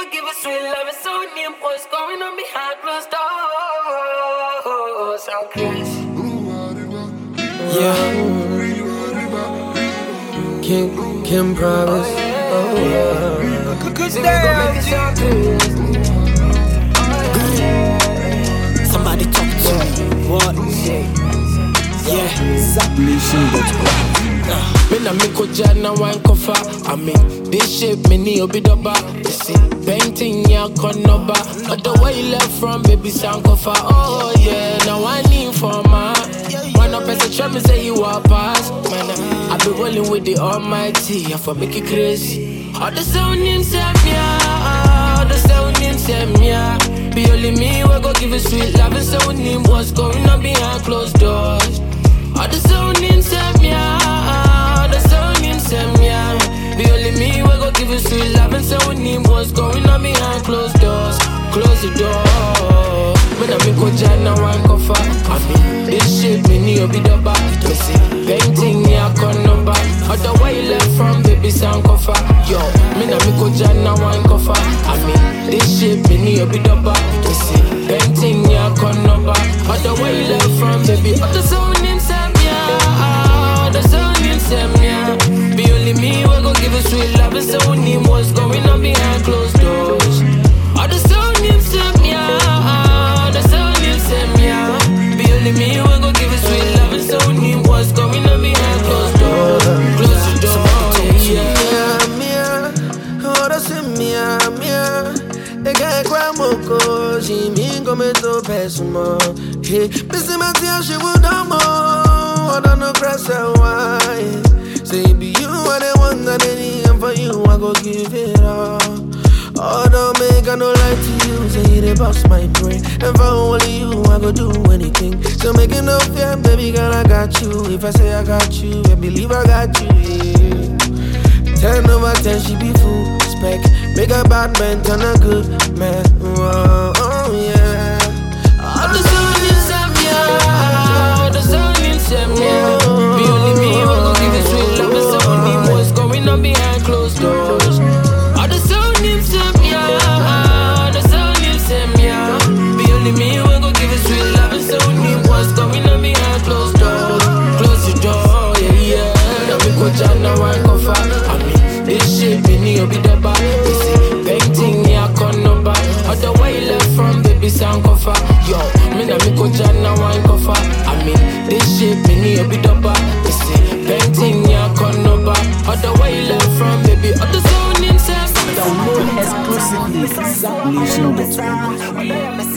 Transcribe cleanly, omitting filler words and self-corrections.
give a sweet love. It's so name. What's going on behind closed doors? Sound crazy. Yeah. Kim promise. Oh yeah. Good day. Somebody talk to me. What? Yeah. Me na me ko jana wine kofa. I mean, this shape me ni obi doba. You see, painting ya konoba. But the way you left from baby sound kofa. Oh yeah, now I need for my. One up as a try me say you are past. Man, I be rolling with the Almighty. I for make you crazy. All the sound in Samia. All the sound in Samia. Be only me we go give you sweet love and sound name. What's going on behind closed doors? All the sound in Samia. Be only me, we go give you sweet love and so we need what's going on behind closed doors. Close the door. When I make a jana wine cover, I mean, this shit me need to be the back. You see, painting me a con number. Other way you left from baby sound cover. Yo, me na make a jana wine cover. I mean, this shit me need to be the back. You see, painting me a con number. Other way you left from baby. Other sound inside me, the sound inside me. Be only me, we gon' give a sweet love and so we need what's going on behind closed doors. All the sound inside me, the sound inside me. Be only me, we gon' give a sweet love and so we need what's going on behind closed doors. Close the door, yeah. E che qua moko, si mi come to pesimo. Hey, Missy Mattia, she would amo. I don't know, press why. Say, be you are the one that I need, and for you, I go give it all. Oh, don't make I no lie to you. Say, they bust my brain, and for only you, I go do anything. So make it no fear, baby girl, I got you. If I say I got you, I believe I got you, yeah. 10 over 10, she be full spec. Make a bad man turn a good man. Oh, oh yeah. All the sound inside me, the sound inside me. Be only me, we gon' give it sweet love and so we need what's going on behind closed doors. All the sound inside me, the sound inside me. Be only me, we gon' give it sweet love and so we need what's going on behind closed doors. Close the door, yeah, yeah. Now we go down now and go far. I mean, this shit me need to be the back. You see, painting me a con number. Other way you left from baby sound cover. Yo, me na me go down now and go far. I mean, this shit me need to be the back. You see, painting me a con number. Other way you left from baby. Other sound inside. Download exclusively.